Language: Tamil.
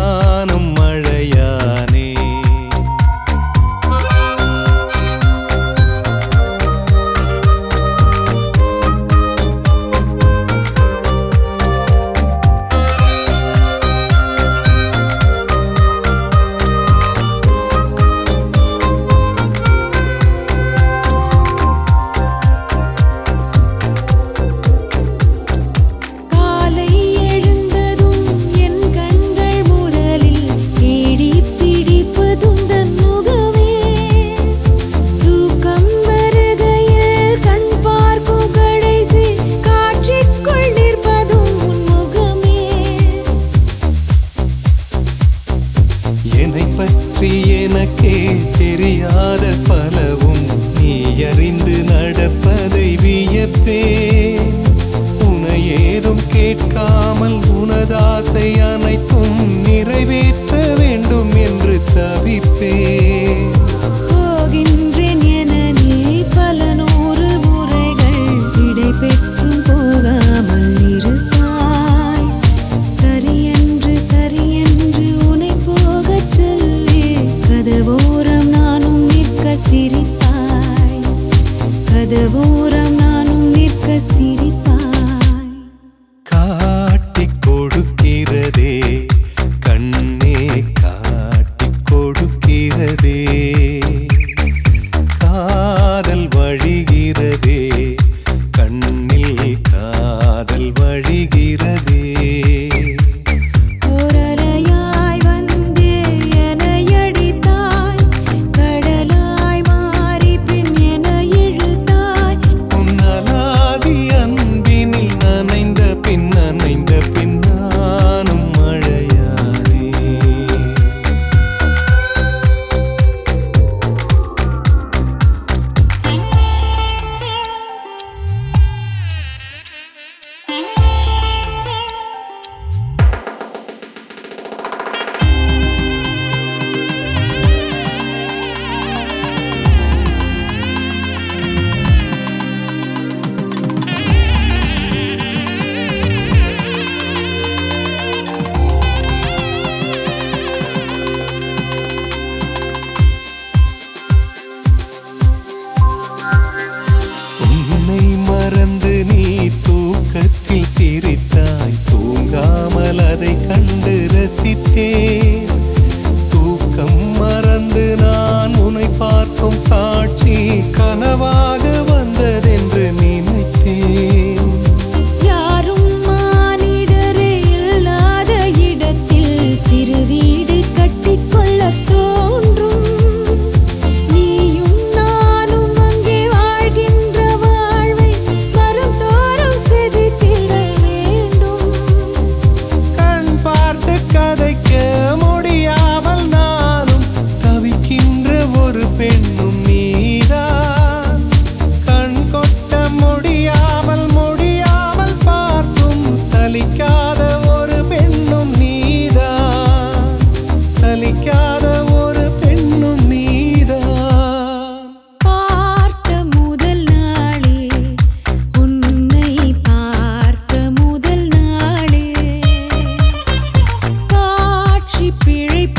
நானும் மழையானே. எனக்கே தெரியாத பலவும் நீ அறிந்து நடப்பதை வியப்பேன். உனை ஏதும் கேட்காமல் உனதாசை அனைத்தும் நிறைவேற்ற வேண்டும் என்று தவிப்பேன். போகின்றேன் என நீ பல நூறு முறைகள் விடை பெற்றும் போகாமல் இருப்பாய். சரியென்று சரியென்று உனை போகச் சொல்லி கதவோரம் நானும் நிற்க சிரிப்பாய். கதவோரம் நானும் நிற்க சிரிப்பாய். காட்டிக் கொடுக்கிறதே கண்ணே, காட்டிக் கொடுக்கிறதே. காதல் வழிகிறதே கண்ணில், காதல் வழிகிறதே. ஓரலையாய் வந்தே என்னை அடித்தாய். கடலாய் மாறி பின் என்னை இழுத்தாய். உன்னலாதி அன்பினில் நனைந்த பின் நானும் மழையானே. உன்னை மறந்து நீ தூக்கத்தில் சிரித்தாய். தூங்காமல் அதை கண்டு ரசித்தேன். தூக்கம் மறந்து நான் உன்னை பார்க்கும் காட்சி கனவாக வந்ததென்று நினைத்தேன். யாரும் மானிடரே இல்லாத இடத்தில் சிறு வீடு கட்டிக்கொள்ளத் தோன்றும். நீயும் நானும் அங்கே வாழ்கின்ற வாழ்வை வரும் தோறும் செதுக்கிட வேண்டும். கண் பார்த்து கதைக்க முடியாமல் நானும் தவிக்கின்ற ஒரு பெண்ணும் நீதான். கண் கொட்ட முடியாமல் பார்த்தும் சலிக்காத ஒரு பெண்ணும் நீதான். சலிக்காத ஒரு பெண்ணும் நீதான். பார்த்த முதல் நாளே, உன்னை பார்த்த முதல் நாளே, காட்சி பிழை